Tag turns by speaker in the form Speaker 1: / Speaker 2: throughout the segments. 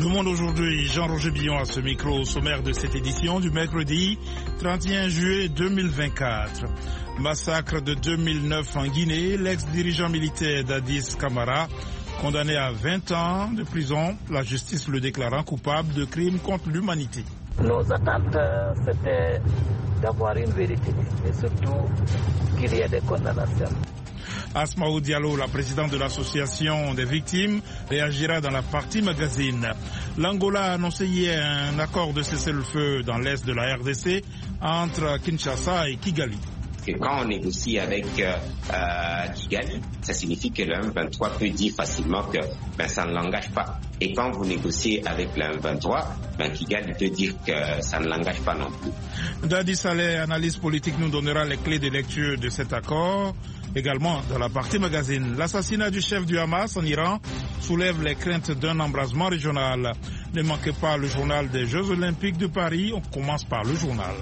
Speaker 1: Le Monde aujourd'hui, Jean-Roger Billon à ce micro, au sommaire de cette édition du mercredi 31 juillet 2024. Massacre de 2009 en Guinée, l'ex-dirigeant militaire Dadis Camara, condamné à 20 ans de prison, la justice le déclarant coupable de crimes contre l'humanité.
Speaker 2: Nos attentes, c'était d'avoir une vérité et surtout qu'il y ait des condamnations.
Speaker 1: Asmaou Diallo, la présidente de l'association des victimes, réagira dans la partie magazine. L'Angola a annoncé hier un accord de cessez-le-feu dans l'est de la RDC entre Kinshasa et Kigali.
Speaker 3: Que quand on négocie avec Kigali, ça signifie que le M23 peut dire facilement que ça ne l'engage pas. Et quand vous négociez avec le M23, Kigali peut dire que ça ne l'engage pas non plus.
Speaker 1: Dadi Saleh, analyste politique, nous donnera les clés de lecture de cet accord. Également dans la partie magazine, l'assassinat du chef du Hamas en Iran soulève les craintes d'un embrasement régional. Ne manquez pas le journal des Jeux Olympiques de Paris. On commence par le journal.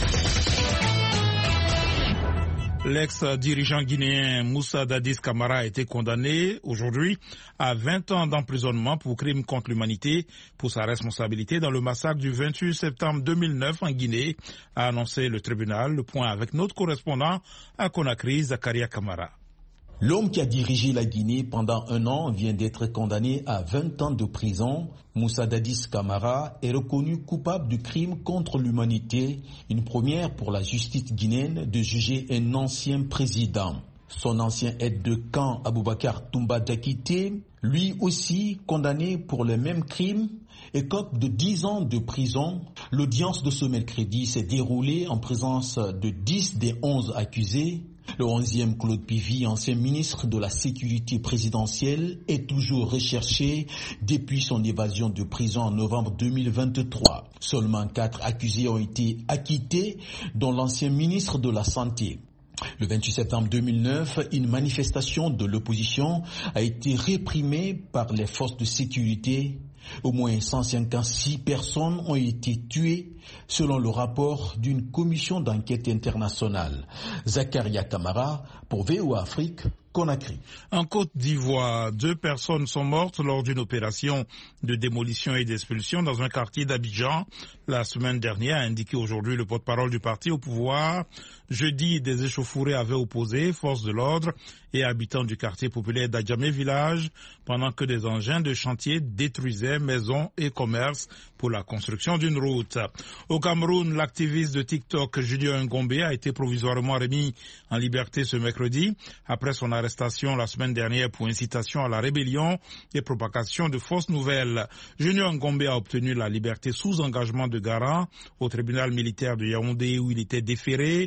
Speaker 1: L'ex-dirigeant guinéen Moussa Dadis Camara a été condamné aujourd'hui à 20 ans d'emprisonnement pour crimes contre l'humanité pour sa responsabilité dans le massacre du 28 septembre 2009 en Guinée, a annoncé le tribunal. Le point avec notre correspondant à Conakry, Zakaria Camara.
Speaker 4: L'homme qui a dirigé la Guinée pendant 1 an vient d'être condamné à 20 ans de prison. Moussa Dadis Camara est reconnu coupable de crimes contre l'humanité, une première pour la justice guinéenne de juger un ancien président. Son ancien aide de camp Aboubakar Toumba Diakité, lui aussi condamné pour les mêmes crimes, écope de 10 ans de prison. L'audience de ce mercredi s'est déroulée en présence de 10 des 11 accusés. Le 11e Claude Pivy, ancien ministre de la Sécurité présidentielle, est toujours recherché depuis son évasion de prison en novembre 2023. Seulement 4 accusés ont été acquittés, dont l'ancien ministre de la Santé. Le 28 septembre 2009, une manifestation de l'opposition a été réprimée par les forces de sécurité. Au moins 156 personnes ont été tuées selon le rapport d'une commission d'enquête internationale. Zakaria Camara pour VOA Afrique, Conakry.
Speaker 1: En Côte d'Ivoire, 2 personnes sont mortes lors d'une opération de démolition et d'expulsion dans un quartier d'Abidjan la semaine dernière, a indiqué aujourd'hui le porte-parole du parti au pouvoir. Jeudi, des échauffourées avaient opposé forces de l'ordre et habitants du quartier populaire d'Adjamé Village pendant que des engins de chantier détruisaient maisons et commerces pour la construction d'une route. Au Cameroun, l'activiste de TikTok Junior Ngombe a été provisoirement remis en liberté ce mercredi après son arrestation la semaine dernière pour incitation à la rébellion et propagation de fausses nouvelles. Junior Ngombe a obtenu la liberté sous engagement de garant au tribunal militaire de Yaoundé où il était déféré.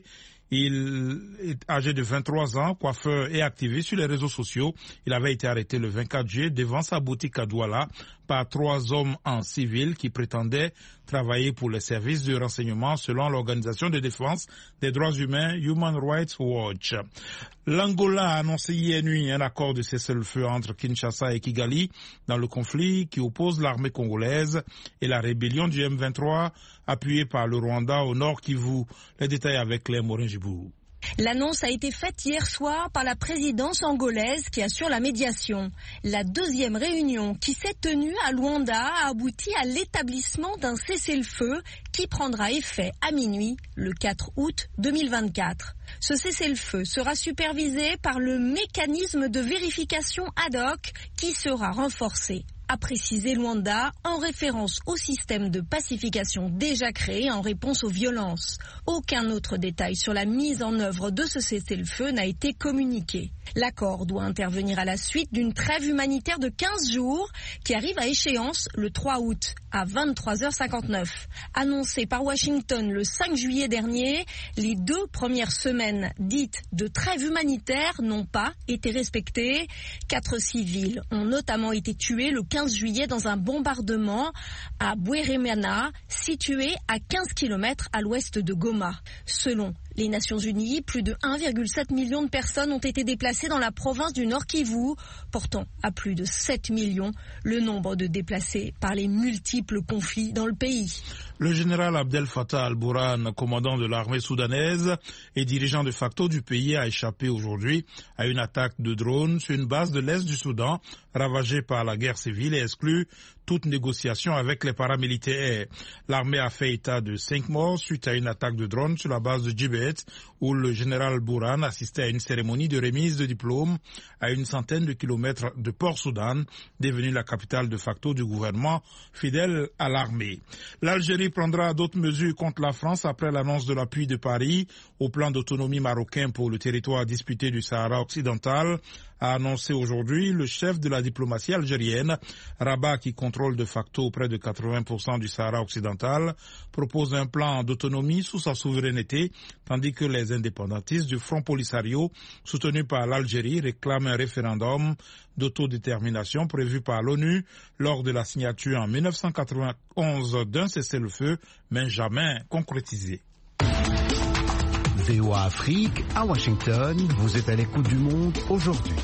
Speaker 1: Il est âgé de 23 ans, coiffeur et activiste sur les réseaux sociaux. Il avait été arrêté le 24 juillet devant sa boutique à Douala par 3 hommes en civil qui prétendaient travailler pour les services de renseignement selon l'organisation de défense des droits humains Human Rights Watch. L'Angola a annoncé hier nuit un accord de cessez-le-feu entre Kinshasa et Kigali dans le conflit qui oppose l'armée congolaise et la rébellion du M23 appuyée par le Rwanda au nord Kivu. Les détails avec Claire Morin-Gibou.
Speaker 5: L'annonce a été faite hier soir par la présidence angolaise qui assure la médiation. La 2e réunion qui s'est tenue à Luanda a abouti à l'établissement d'un cessez-le-feu qui prendra effet à minuit le 4 août 2024. Ce cessez-le-feu sera supervisé par le mécanisme de vérification ad hoc qui sera renforcé, a précisé Luanda en référence au système de pacification déjà créé en réponse aux violences. Aucun autre détail sur la mise en œuvre de ce cessez-le-feu n'a été communiqué. L'accord doit intervenir à la suite d'une trêve humanitaire de 15 jours qui arrive à échéance le 3 août à 23h59. Annoncé par Washington le 5 juillet dernier, les 2 premières semaines dites de trêve humanitaire n'ont pas été respectées. 4 civils ont notamment été tués le 15 juillet dans un bombardement à Bweremana, situé à 15 km à l'ouest de Goma. Selon les Nations Unies, plus de 1,7 million de personnes ont été déplacées dans la province du Nord Kivu, portant à plus de 7 millions le nombre de déplacés par les multiples conflits dans le pays.
Speaker 1: Le général Abdel Fattah al-Burhan, commandant de l'armée soudanaise et dirigeant de facto du pays, a échappé aujourd'hui à une attaque de drone sur une base de l'Est du Soudan, ravagée par la guerre civile et exclut toute négociation avec les paramilitaires. L'armée a fait état de 5 morts suite à une attaque de drone sur la base de Djibet, où le général Burhan assistait à une cérémonie de remise de diplôme à une centaine de kilomètres de Port-Soudan, devenue la capitale de facto du gouvernement fidèle à l'armée. L'Algérie prendra d'autres mesures contre la France après l'annonce de l'appui de Paris au plan d'autonomie marocain pour le territoire disputé du Sahara occidental, a annoncé aujourd'hui le chef de la diplomatie algérienne. Rabat, qui contrôle de facto près de 80% du Sahara occidental, propose un plan d'autonomie sous sa souveraineté, tandis que les indépendantistes du Front Polisario, soutenus par l'Algérie, réclament un référendum d'autodétermination prévu par l'ONU lors de la signature en 1991 d'un cessez-le-feu, mais jamais concrétisé.
Speaker 6: VOA Afrique, à Washington, vous êtes à l'écoute du monde aujourd'hui.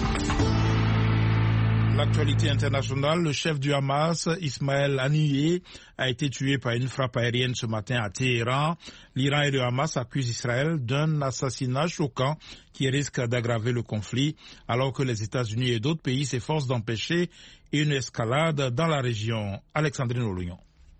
Speaker 1: L'actualité internationale, le chef du Hamas, Ismaël Haniyeh, a été tué par une frappe aérienne ce matin à Téhéran. L'Iran et le Hamas accusent Israël d'un assassinat choquant qui risque d'aggraver le conflit, alors que les États-Unis et d'autres pays s'efforcent d'empêcher une escalade dans la région. Alexandrine Olugnon.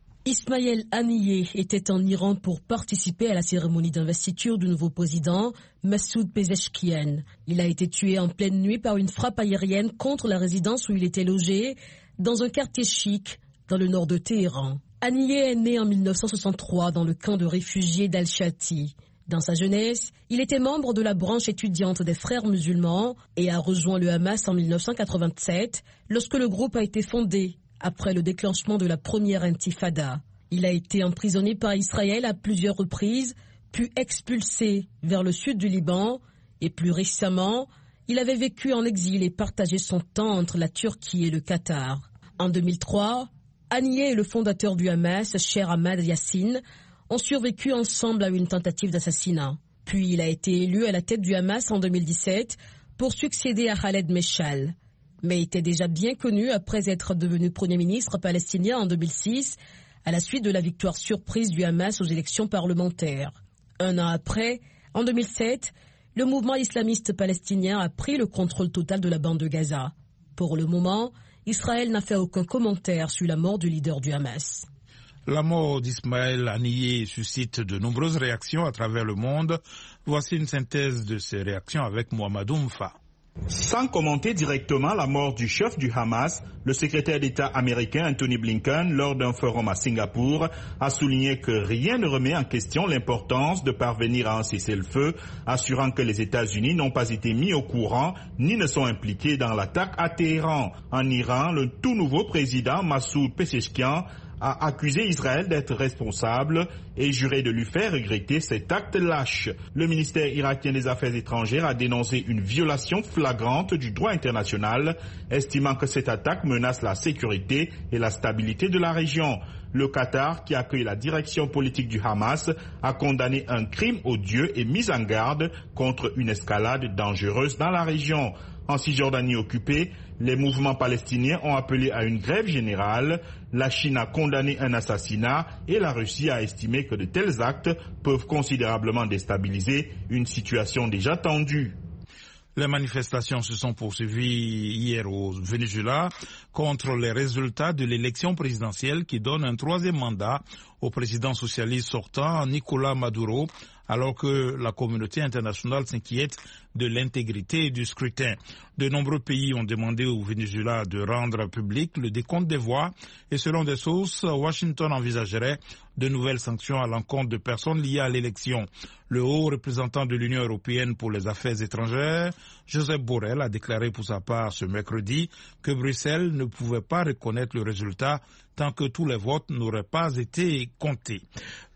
Speaker 7: Ismaël Haniyeh était en Iran pour participer à la cérémonie d'investiture du nouveau président, Massoud Pezeshkian. Il a été tué en pleine nuit par une frappe aérienne contre la résidence où il était logé, dans un quartier chic, dans le nord de Téhéran. Haniyeh est né en 1963 dans le camp de réfugiés d'Al-Shati. Dans sa jeunesse, il était membre de la branche étudiante des Frères musulmans et a rejoint le Hamas en 1987, lorsque le groupe a été fondé après le déclenchement de la première intifada. Il a été emprisonné par Israël à plusieurs reprises, puis expulsé vers le sud du Liban, et plus récemment, il avait vécu en exil et partagé son temps entre la Turquie et le Qatar. En 2003, Haniyeh et le fondateur du Hamas, Sheikh Ahmad Yassin, ont survécu ensemble à une tentative d'assassinat. Puis il a été élu à la tête du Hamas en 2017 pour succéder à Khaled Meshal, mais était déjà bien connu après être devenu Premier ministre palestinien en 2006, à la suite de la victoire surprise du Hamas aux élections parlementaires. Un an après, en 2007, le mouvement islamiste palestinien a pris le contrôle total de la bande de Gaza. Pour le moment, Israël n'a fait aucun commentaire sur la mort du leader du Hamas.
Speaker 1: La mort d'Ismaël Haniyeh suscite de nombreuses réactions à travers le monde. Voici une synthèse de ces réactions avec Mohamedou Mfa.
Speaker 8: Sans commenter directement la mort du chef du Hamas, le secrétaire d'État américain Anthony Blinken, lors d'un forum à Singapour, a souligné que rien ne remet en question l'importance de parvenir à un cessez-le-feu, assurant que les États-Unis n'ont pas été mis au courant ni ne sont impliqués dans l'attaque à Téhéran. En Iran, le tout nouveau président Massoud Pezeshkian a accusé Israël d'être responsable et juré de lui faire regretter cet acte lâche. Le ministère irakien des Affaires étrangères a dénoncé une violation flagrante du droit international, estimant que cette attaque menace la sécurité et la stabilité de la région. Le Qatar, qui accueille la direction politique du Hamas, a condamné un crime odieux et mis en garde contre une escalade dangereuse dans la région. En Cisjordanie occupée, les mouvements palestiniens ont appelé à une grève générale. La Chine a condamné un assassinat et la Russie a estimé que de tels actes peuvent considérablement déstabiliser une situation déjà tendue.
Speaker 1: Les manifestations se sont poursuivies hier au Venezuela contre les résultats de l'élection présidentielle qui donne un troisième mandat au président socialiste sortant, Nicolás Maduro, alors que la communauté internationale s'inquiète de l'intégrité du scrutin. De nombreux pays ont demandé au Venezuela de rendre public le décompte des voix et selon des sources, Washington envisagerait de nouvelles sanctions à l'encontre de personnes liées à l'élection. Le haut représentant de l'Union européenne pour les affaires étrangères, Josep Borrell, a déclaré pour sa part ce mercredi que Bruxelles ne pouvait pas reconnaître le résultat tant que tous les votes n'auraient pas été comptés.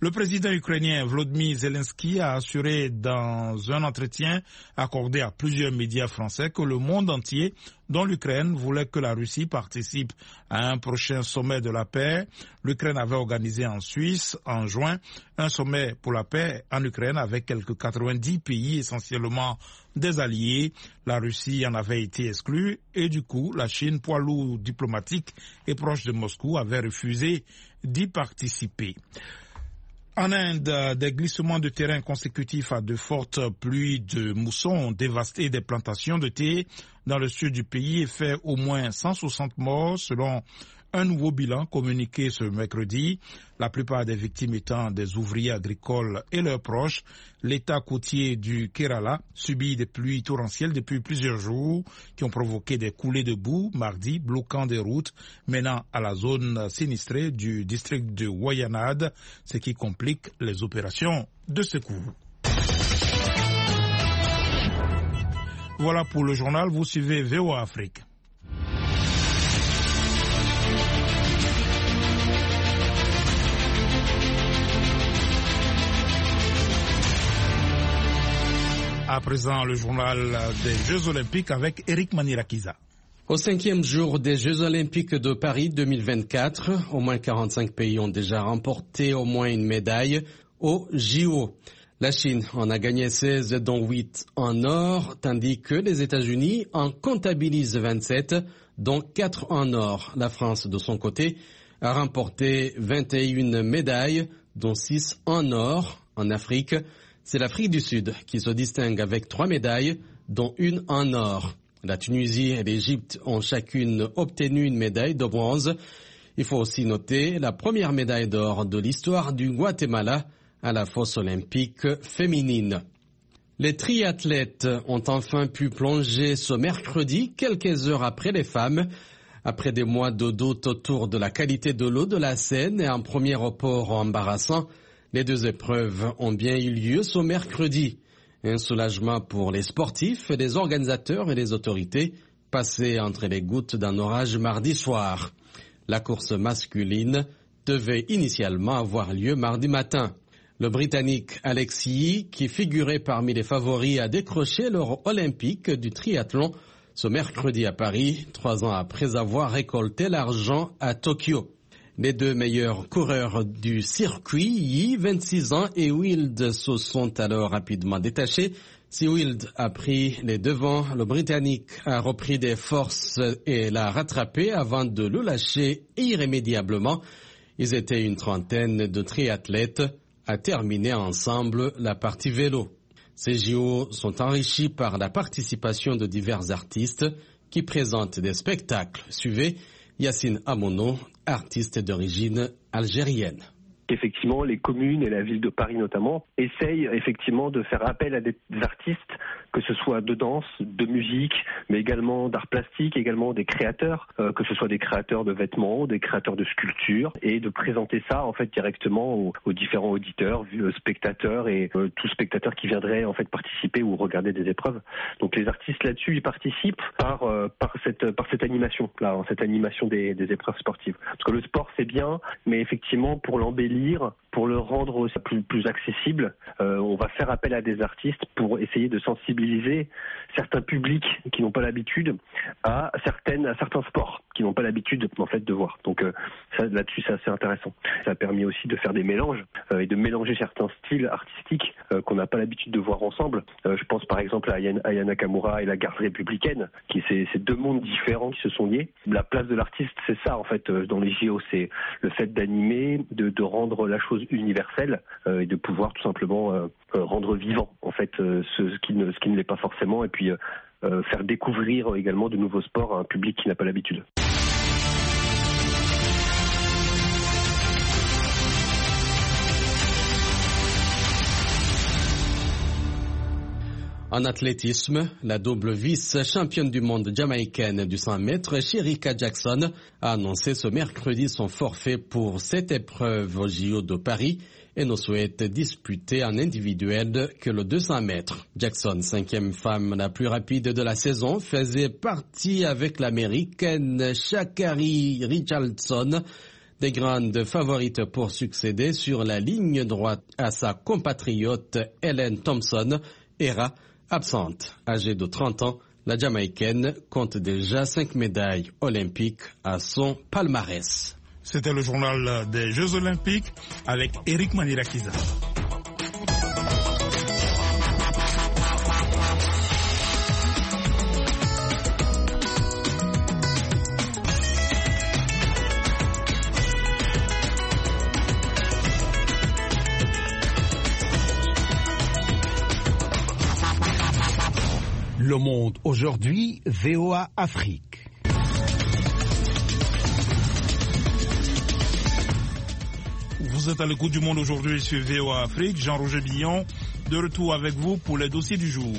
Speaker 1: Le président ukrainien Volodymyr Zelensky a assuré dans un entretien accordé à plusieurs médias français que le monde entier, dont l'Ukraine, voulait que la Russie participe à un prochain sommet de la paix. L'Ukraine avait organisé en Suisse, en juin, un sommet pour la paix en Ukraine avec quelques 90 pays, essentiellement des alliés. La Russie en avait été exclue et du coup, la Chine, poids lourd diplomatique et proche de Moscou, avait refusé d'y participer. En Inde, des glissements de terrain consécutifs à de fortes pluies de mousson ont dévasté des plantations de thé dans le sud du pays et fait au moins 160 morts selon un nouveau bilan communiqué ce mercredi. La plupart des victimes étant des ouvriers agricoles et leurs proches. L'État côtier du Kerala subit des pluies torrentielles depuis plusieurs jours qui ont provoqué des coulées de boue mardi, bloquant des routes menant à la zone sinistrée du district de Wayanad, ce qui complique les opérations de secours. Voilà pour le journal, vous suivez VOA Afrique. À présent, le journal des Jeux Olympiques avec Eric Manirakiza.
Speaker 9: Au 5e jour des Jeux Olympiques de Paris 2024, au moins 45 pays ont déjà remporté au moins une médaille au JO. La Chine en a gagné 16, dont 8 en or, tandis que les États-Unis en comptabilisent 27, dont 4 en or. La France, de son côté, a remporté 21 médailles, dont 6 en or. En Afrique, c'est l'Afrique du Sud qui se distingue avec 3 médailles, dont 1 en or. La Tunisie et l'Égypte ont chacune obtenu une médaille de bronze. Il faut aussi noter la première médaille d'or de l'histoire du Guatemala à la fosse olympique féminine. Les triathlètes ont enfin pu plonger ce mercredi, quelques heures après les femmes. Après des mois de doute autour de la qualité de l'eau de la Seine et un premier report embarrassant, les 2 épreuves ont bien eu lieu ce mercredi. Un soulagement pour les sportifs, les organisateurs et les autorités, passés entre les gouttes d'un orage mardi soir. La course masculine devait initialement avoir lieu mardi matin. Le Britannique Alex Yee, qui figurait parmi les favoris à décrocher l'or olympique du triathlon ce mercredi à Paris, 3 ans après avoir récolté l'argent à Tokyo. Les 2 meilleurs coureurs du circuit, Yee, 26 ans, et Wild, se sont alors rapidement détachés. Si Wild a pris les devants, le Britannique a repris des forces et l'a rattrapé avant de le lâcher irrémédiablement. Ils étaient une trentaine de triathlètes à terminer ensemble la partie vélo. Ces JO sont enrichis par la participation de divers artistes qui présentent des spectacles. Suivez Yacine Amono, artiste d'origine algérienne.
Speaker 10: Effectivement, les communes et la ville de Paris notamment essayent effectivement de faire appel à des artistes, que ce soit de danse, de musique, mais également d'art plastique, également des créateurs, que ce soit des créateurs de vêtements, des créateurs de sculptures, et de présenter ça en fait directement aux différents auditeurs, spectateurs et tout spectateur qui viendrait en fait participer ou regarder des épreuves. Donc les artistes là-dessus, ils participent par cette animation là, cette animation des épreuves sportives. Parce que le sport c'est bien, mais effectivement pour l'embellir, pour le rendre plus accessible, on va faire appel à des artistes pour essayer de sensibiliser certains publics qui n'ont pas l'habitude à certains sports qui n'ont pas l'habitude en fait de voir. Donc ça, là-dessus c'est assez intéressant. Ça a permis aussi de faire des mélanges et de mélanger certains styles artistiques qu'on n'a pas l'habitude de voir ensemble. Je pense par exemple à Aya Nakamura et la garde républicaine, qui c'est 2 mondes différents qui se sont liés. La place de l'artiste, c'est ça en fait dans les JO, c'est le fait d'animer, de rendre la chose universelle et de pouvoir tout simplement rendre vivant en fait ce qui ne l'est pas forcément, et puis faire découvrir également de nouveaux sports à un public qui n'a pas l'habitude.
Speaker 9: En athlétisme, la double vice-championne du monde jamaïcaine du 100 mètres, Shericka Jackson, a annoncé ce mercredi son forfait pour cette épreuve au JO de Paris et ne souhaite disputer en individuel que le 200 mètres. Jackson, 5e femme la plus rapide de la saison, faisait partie avec l'américaine Sha'Carri Richardson des grandes favorites pour succéder sur la ligne droite à sa compatriote Ellen Thompson, Hera, absente. Âgée de 30 ans, la Jamaïcaine compte déjà 5 médailles olympiques à son palmarès.
Speaker 1: C'était le journal des Jeux Olympiques avec Eric Manirakiza.
Speaker 6: Le Monde aujourd'hui, VOA Afrique.
Speaker 1: Vous êtes à l'écoute du Monde aujourd'hui sur VOA Afrique. Jean-Roger Billon, de retour avec vous pour les dossiers du jour.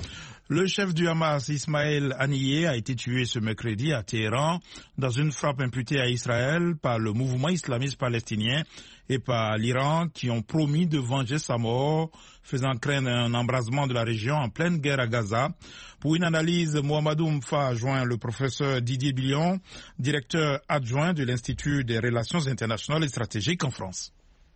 Speaker 1: Le chef du Hamas, Ismaël Haniyeh, a été tué ce mercredi à Téhéran dans une frappe imputée à Israël par le mouvement islamiste palestinien et par l'Iran qui ont promis de venger sa mort, faisant craindre un embrasement de la région en pleine guerre à Gaza. Pour une analyse, Mohamedou Mfa a joint le professeur Didier Billon, directeur adjoint de l'Institut des relations internationales et stratégiques en France.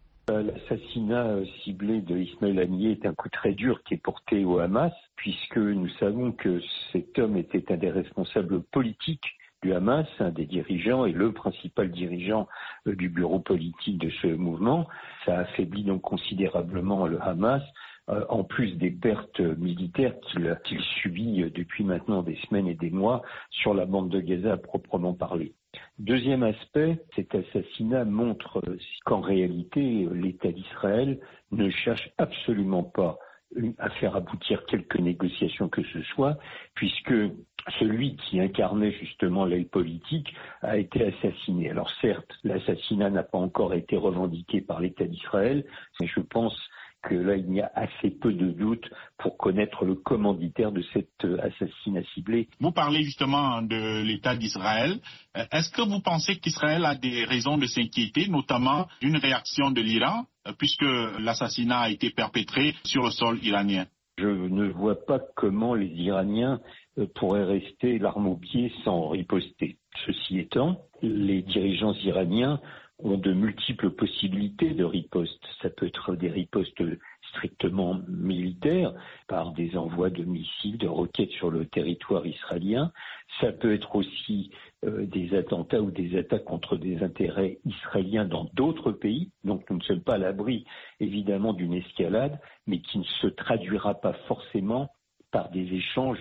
Speaker 11: L'assassinat ciblé de Ismaël Haniyeh est un coup très dur qui est porté au Hamas, puisque nous savons que cet homme était un des responsables politiques du Hamas, un des dirigeants et le principal dirigeant du bureau politique de ce mouvement. Ça affaiblit donc considérablement le Hamas, en plus des pertes militaires qu'il subit depuis maintenant des semaines et des mois sur la bande de Gaza à proprement parler. Deuxième aspect, cet assassinat montre qu'en réalité, l'État d'Israël ne cherche absolument pas à faire aboutir quelque négociation que ce soit, puisque celui qui incarnait justement l'aile politique a été assassiné. Alors certes, l'assassinat n'a pas encore été revendiqué par l'État d'Israël, mais je pense que là, il y a assez peu de doutes pour connaître le commanditaire de cet assassinat ciblé.
Speaker 8: Vous parlez justement de l'État d'Israël. Est-ce que vous pensez qu'Israël a des raisons de s'inquiéter, notamment d'une réaction de l'Iran, puisque l'assassinat a été perpétré sur le sol iranien?
Speaker 11: Je ne vois pas comment les Iraniens pourraient rester l'arme au pied sans riposter. Ceci étant, les dirigeants iraniens ont de multiples possibilités de riposte. Ça peut être des ripostes strictement militaires, par des envois de missiles, de roquettes sur le territoire israélien. Ça peut être aussi des attentats ou des attaques contre des intérêts israéliens dans d'autres pays. Donc nous ne sommes pas à l'abri, évidemment, d'une escalade, mais qui ne se traduira pas forcément par des échanges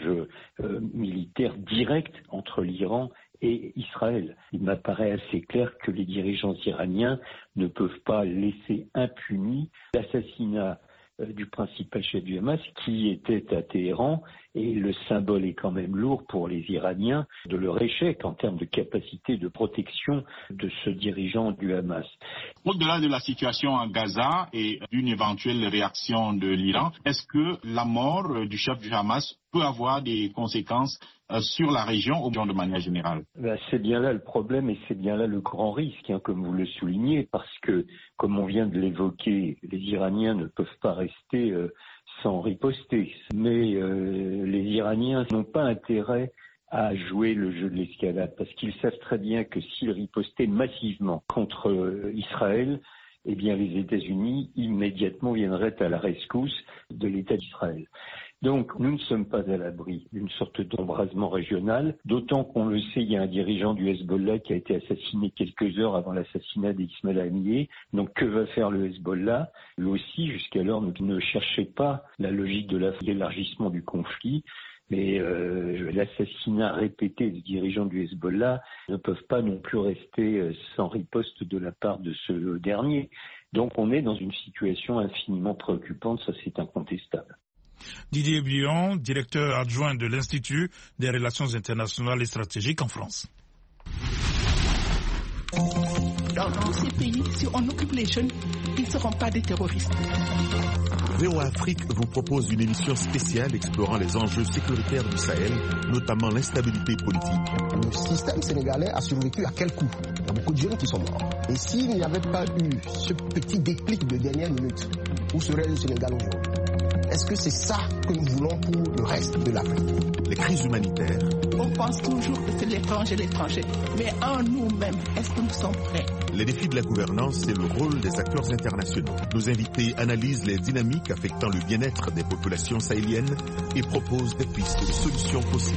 Speaker 11: militaires directs entre l'Iran et Israël. Il m'apparaît assez clair que les dirigeants iraniens ne peuvent pas laisser impuni l'assassinat du principal chef du Hamas qui était à Téhéran, et le symbole est quand même lourd pour les Iraniens de leur échec en termes de capacité de protection de ce dirigeant du Hamas.
Speaker 8: Au-delà de la situation à Gaza et d'une éventuelle réaction de l'Iran, est-ce que la mort du chef du Hamas peut avoir des conséquences sur la région ou bien de manière générale?
Speaker 11: C'est bien là le problème et c'est bien là le grand risque, comme vous le soulignez, parce que, comme on vient de l'évoquer, les Iraniens ne peuvent pas rester sans riposter. Mais les Iraniens n'ont pas intérêt à jouer le jeu de l'escalade, parce qu'ils savent très bien que s'ils ripostaient massivement contre Israël, eh bien les États-Unis immédiatement viendraient à la rescousse de l'État d'Israël. Donc, nous ne sommes pas à l'abri d'une sorte d'embrasement régional, d'autant qu'on le sait, il y a un dirigeant du Hezbollah qui a été assassiné quelques heures avant l'assassinat d'Ismaël Haniyeh. Donc, que va faire le Hezbollah? Lui aussi, jusqu'alors, ne cherchait pas la logique de l'élargissement du conflit. Mais l'assassinat répété des dirigeants du Hezbollah ne peuvent pas non plus rester sans riposte de la part de ce dernier. Donc, on est dans une situation infiniment préoccupante, ça c'est incontestable.
Speaker 1: Didier Billon, directeur adjoint de l'Institut des relations internationales et stratégiques en France.
Speaker 12: Dans tous ces pays, si on occupe les jeunes, ils ne seront pas des terroristes.
Speaker 13: VOA Afrique vous propose une émission spéciale explorant les enjeux sécuritaires du Sahel, notamment l'instabilité politique.
Speaker 14: Le système sénégalais a survécu à quel coup? Il y a beaucoup de jeunes qui sont morts. Et s'il n'y avait pas eu ce petit déclic de dernière minute, où serait le Sénégal aujourd'hui? Est-ce que c'est ça que nous voulons pour le reste de l'Afrique?
Speaker 13: Les crises humanitaires.
Speaker 12: On pense toujours que c'est l'étranger. Mais en nous-mêmes, est-ce que nous sommes prêts?
Speaker 13: Les défis de la gouvernance et le rôle des acteurs internationaux. Nos invités analysent les dynamiques affectant le bien-être des populations sahéliennes et proposent des pistes de solutions possibles.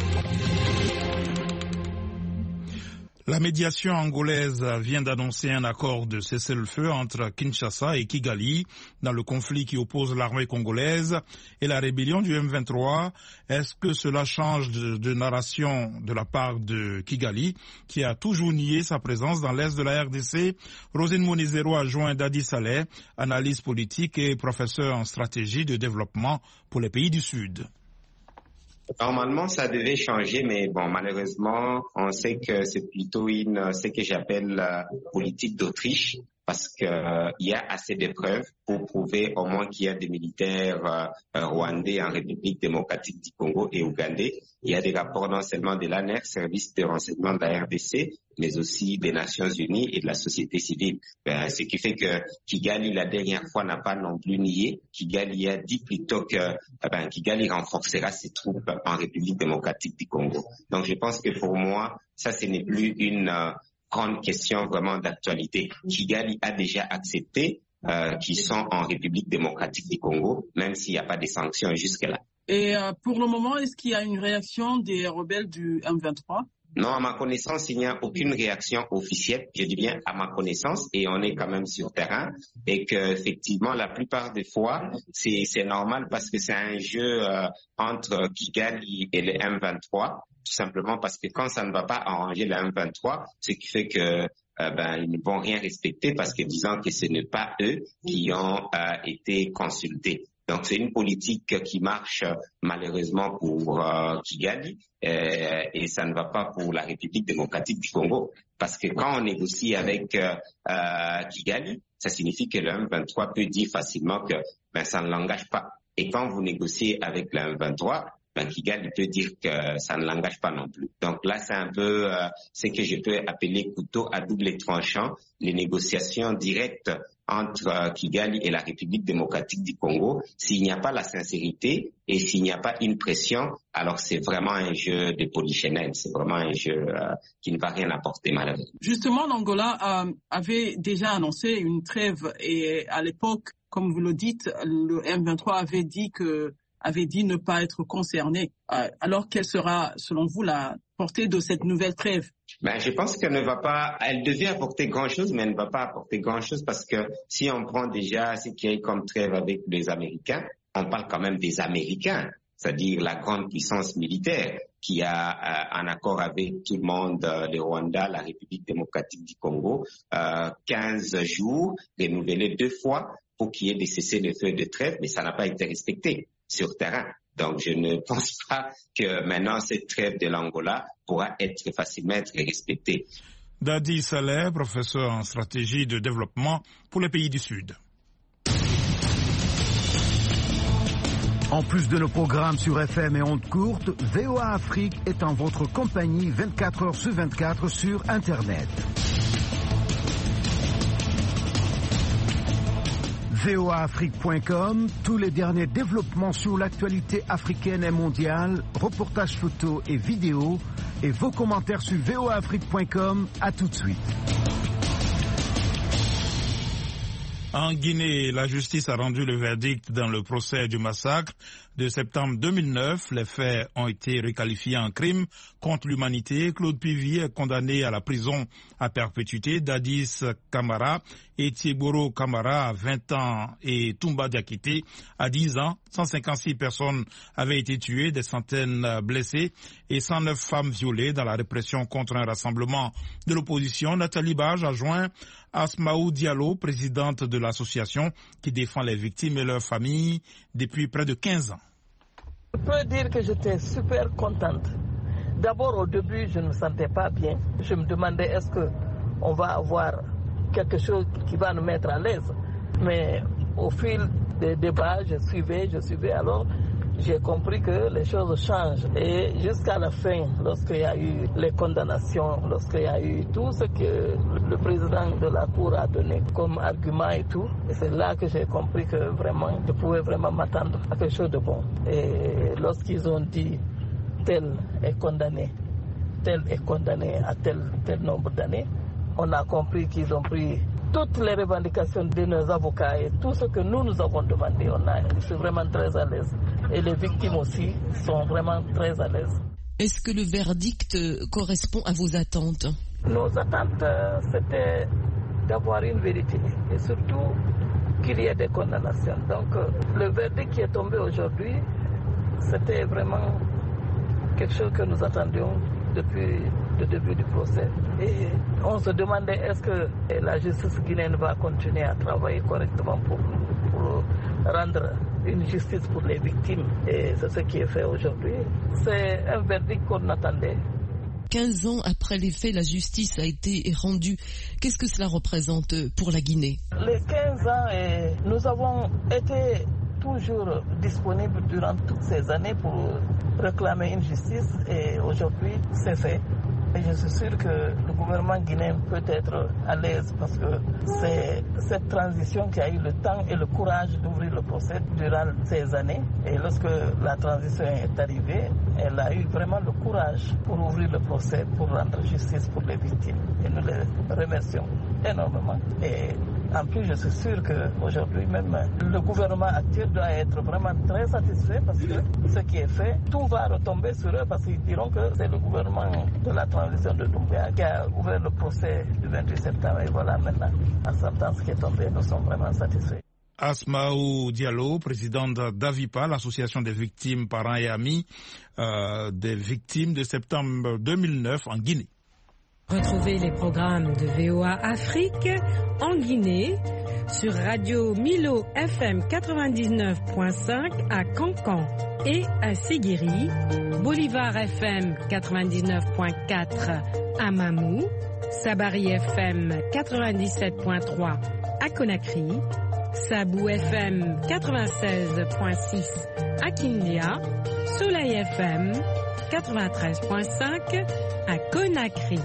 Speaker 1: La médiation angolaise vient d'annoncer un accord de cessez-le-feu entre Kinshasa et Kigali dans le conflit qui oppose l'armée congolaise et la rébellion du M23. Est-ce que cela change de narration de la part de Kigali, qui a toujours nié sa présence dans l'est de la RDC? Rosine Monizero, adjoint d'Adi Saleh, analyse politique et professeur en stratégie de développement pour les pays du Sud.
Speaker 3: Normalement, ça devait changer, mais bon, malheureusement, on sait que c'est plutôt ce que j'appelle politique d'Autriche, parce que il y a assez de preuves pour prouver au moins qu'il y a des militaires rwandais en République démocratique du Congo et ougandais. Il y a des rapports non seulement de l'ANER, service de renseignement de la RDC, mais aussi des Nations Unies et de la société civile. Ce qui fait que Kigali, la dernière fois, n'a pas non plus nié. Kigali a dit plutôt que Kigali renforcera ses troupes en République démocratique du Congo. Donc je pense que pour moi, ça, ce n'est plus une grande question vraiment d'actualité. Kigali a déjà accepté qu'ils sont en République démocratique du Congo, même s'il n'y a pas de sanctions jusque-là.
Speaker 15: Et pour le moment, est-ce qu'il y a une réaction des rebelles du M23?
Speaker 3: Non, à ma connaissance, il n'y a aucune réaction officielle. Je dis bien à ma connaissance, et on est quand même sur terrain, et que effectivement, la plupart des fois, c'est normal parce que c'est un jeu entre Kigali et le M23, tout simplement parce que quand ça ne va pas arranger le M23, ce qui fait que ils ne vont rien respecter parce que disant que ce n'est pas eux qui ont été consultés. Donc c'est une politique qui marche malheureusement pour Kigali et ça ne va pas pour la République démocratique du Congo. Parce que quand on négocie avec Kigali, ça signifie que le M23 peut dire facilement que ça ne l'engage pas. Et quand vous négociez avec le M23, Kigali peut dire que ça ne l'engage pas non plus. Donc là, c'est un peu ce que je peux appeler couteau à double tranchant, les négociations directes entre Kigali et la République démocratique du Congo. S'il n'y a pas la sincérité et s'il n'y a pas une pression, alors c'est vraiment un jeu de polichinelle, c'est vraiment un jeu qui ne va rien apporter malheureusement.
Speaker 15: Justement, l'Angola avait déjà annoncé une trêve et à l'époque, comme vous le dites, le M23 avait dit ne pas être concerné. Alors, quelle sera, selon vous, la portée de cette nouvelle trêve?
Speaker 3: Je pense qu'elle ne va pas, elle devait apporter grand-chose, mais elle ne va pas apporter grand-chose parce que si on prend déjà ce qu'il y a comme trêve avec les Américains, on parle quand même des Américains, c'est-à-dire la grande puissance militaire qui a un accord avec tout le monde, le Rwanda, la République démocratique du Congo, 15 jours, renouvelés 2 fois pour qu'il y ait des cessez-le-feu de trêve, mais ça n'a pas été respecté sur terrain. Donc, je ne pense pas que maintenant cette trêve de l'Angola pourra facilement être respectée.
Speaker 1: Dadi Saleh, professeur en stratégie de développement pour les pays du Sud.
Speaker 6: En plus de nos programmes sur FM et ondes courtes, VOA Afrique est en votre compagnie 24 heures sur 24 sur Internet. voaafrique.com, tous les derniers développements sur l'actualité africaine et mondiale, reportages photos et vidéos, et vos commentaires sur voaafrique.com. À tout de suite.
Speaker 1: En Guinée, la justice a rendu le verdict dans le procès du massacre de septembre 2009. Les faits ont été requalifiés en crime contre l'humanité. Claude Pivy est condamné à la prison à perpétuité. Dadis Camara et Thieboro Camara à 20 ans et Toumba Diakité à 10 ans. 156 personnes avaient été tuées, des centaines blessées et 109 femmes violées dans la répression contre un rassemblement de l'opposition. Nathalie Bage a joint Asmaou Diallo, présidente de l'association qui défend les victimes et leurs familles depuis près de 15 ans.
Speaker 2: Je peux dire que j'étais super contente. D'abord, au début, je ne me sentais pas bien. Je me demandais est-ce qu'on va avoir quelque chose qui va nous mettre à l'aise. Mais au fil des débats, je suivais. Alors, j'ai compris que les choses changent. Et jusqu'à la fin, lorsqu'il y a eu les condamnations, lorsqu'il y a eu tout ce que le président de la Cour a donné comme argument et tout, et c'est là que j'ai compris que vraiment, je pouvais vraiment m'attendre à quelque chose de bon. Et lorsqu'ils ont dit tel est condamné à tel nombre d'années, on a compris qu'ils ont pris toutes les revendications de nos avocats et tout ce que nous avons demandé. Je suis vraiment très à l'aise. Et les victimes aussi sont vraiment très à l'aise.
Speaker 16: Est-ce que le verdict correspond à vos attentes?
Speaker 2: Nos attentes, c'était d'avoir une vérité et surtout qu'il y ait des condamnations. Donc le verdict qui est tombé aujourd'hui, c'était vraiment quelque chose que nous attendions depuis le début du procès. Et on se demandait est-ce que la justice guinéenne va continuer à travailler correctement pour rendre une justice pour les victimes. Et c'est ce qui est fait aujourd'hui. C'est un verdict qu'on attendait.
Speaker 16: 15 ans après les faits, la justice a été rendue. Qu'est-ce que cela représente pour la Guinée?
Speaker 2: Les 15 ans, nous avons été toujours disponibles durant toutes ces années pour réclamer une justice et aujourd'hui c'est fait. Et je suis sûr que le gouvernement guinéen peut être à l'aise parce que c'est cette transition qui a eu le temps et le courage d'ouvrir le procès durant ces années. Et lorsque la transition est arrivée, elle a eu vraiment le courage pour ouvrir le procès, pour rendre justice pour les victimes. Et nous les remercions énormément. Et en plus, je suis sûr qu'aujourd'hui, même le gouvernement actuel doit être vraiment très satisfait parce que ce qui est fait, tout va retomber sur eux parce qu'ils diront que c'est le gouvernement de la transition de Doumbouya qui a ouvert le procès du 28 septembre. Et voilà, maintenant, la sentence qui est tombée, nous sommes vraiment satisfaits.
Speaker 1: Asmaou Diallo, présidente d'Avipa, l'association des victimes, parents et amis des victimes de septembre 2009 en Guinée.
Speaker 7: Retrouvez les programmes de VOA Afrique en Guinée sur Radio Milo FM 99.5 à Cancan et à Sigiri, Bolivar FM 99.4 à Mamou, Sabari FM 97.3 à Conakry, Sabou FM 96.6 à Kindia, Soleil FM 93.5 à Conakry.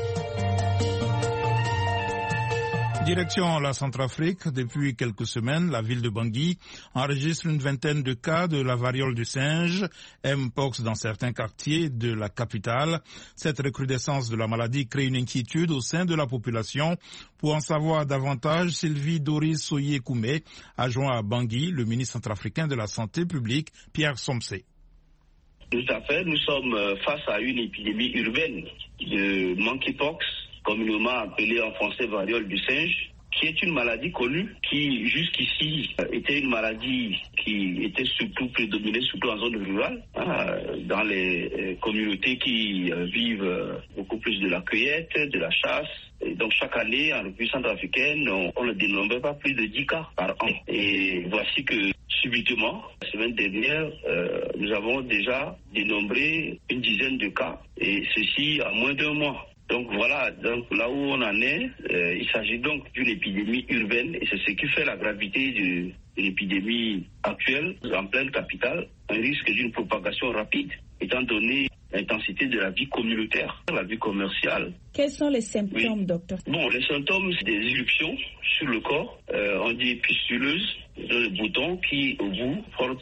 Speaker 1: Direction la Centrafrique, depuis quelques semaines, la ville de Bangui enregistre une vingtaine de cas de la variole du singe, Mpox dans certains quartiers de la capitale. Cette recrudescence de la maladie crée une inquiétude au sein de la population. Pour en savoir davantage, Sylvie Doris Soye-Koumé a joint à Bangui le ministre centrafricain de la Santé publique, Pierre Somsé.
Speaker 17: Tout à fait, nous sommes face à une épidémie urbaine de monkeypox, communément appelée en français variole du singe, qui est une maladie connue, qui jusqu'ici était une maladie qui était prédominée surtout en zone rurale, dans les communautés qui vivent beaucoup plus de la cueillette, de la chasse. Et donc chaque année, en République centrafricaine, on ne dénombrait pas plus de 10 cas par an. Et voici que subitement, la semaine dernière, nous avons déjà dénombré une dizaine de cas, et ceci en moins d'un mois. Donc voilà, donc là où on en est, il s'agit donc d'une épidémie urbaine et c'est ce qui fait la gravité de l'épidémie actuelle en pleine capitale, un risque d'une propagation rapide étant donné l'intensité de la vie communautaire, la vie commerciale.
Speaker 18: Quels sont les symptômes, docteur?
Speaker 17: Bon, les symptômes, c'est des éruptions sur le corps, on dit pustuleuse, dans le bouton qui au bout porte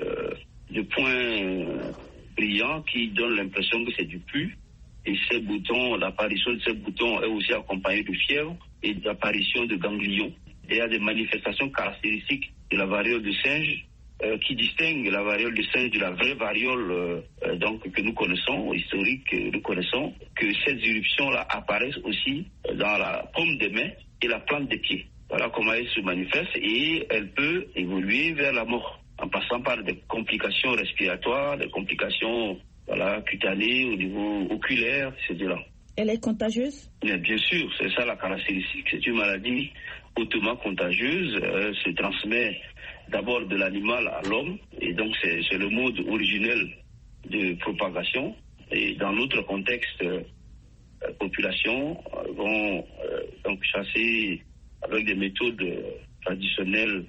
Speaker 17: de points brillants qui donnent l'impression que c'est du pus. Et ces boutons, l'apparition de ces boutons est aussi accompagnée de fièvre et d'apparition de ganglions. Il y a des manifestations caractéristiques de la variole du singe qui distinguent la variole du singe de la vraie variole donc que nous connaissons, historique que nous connaissons, que ces éruptions-là apparaissent aussi dans la paume des mains et la plante des pieds. Voilà comment elle se manifeste et elle peut évoluer vers la mort en passant par des complications respiratoires, des complications cutanées, au niveau oculaire, etc.
Speaker 18: Elle est contagieuse?
Speaker 17: Bien sûr, c'est ça la caractéristique. C'est une maladie hautement contagieuse. Elle se transmet d'abord de l'animal à l'homme, et donc c'est le mode originel de propagation. Et dans notre contexte, la population vont donc chasser avec des méthodes traditionnelles,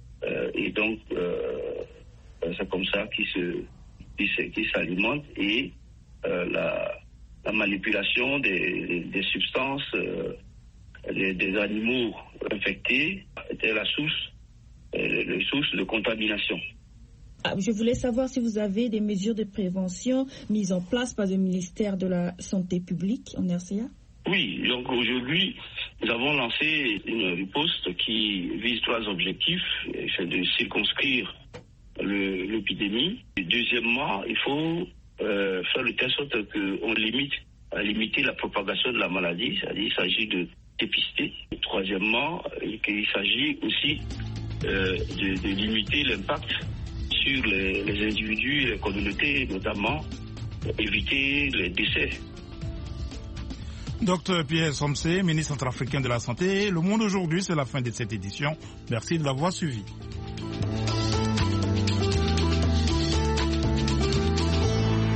Speaker 17: et donc c'est comme ça qui s'alimente, et la manipulation des substances des animaux infectés était la source de contamination.
Speaker 18: Je voulais savoir si vous avez des mesures de prévention mises en place par le ministère de la Santé publique en RCA.
Speaker 17: Oui, donc aujourd'hui, nous avons lancé une riposte qui vise 3 objectifs. C'est de circonscrire l'épidémie. Et deuxièmement, il faut faire de telle sorte qu'on limiter la propagation de la maladie, c'est-à-dire il s'agit de dépister. Et troisièmement, il s'agit aussi de limiter l'impact sur les individus et les communautés, notamment éviter les décès.
Speaker 1: Docteur Pierre Somsé, ministre centrafricain de la Santé. Le Monde aujourd'hui, c'est la fin de cette édition. Merci de l'avoir suivi.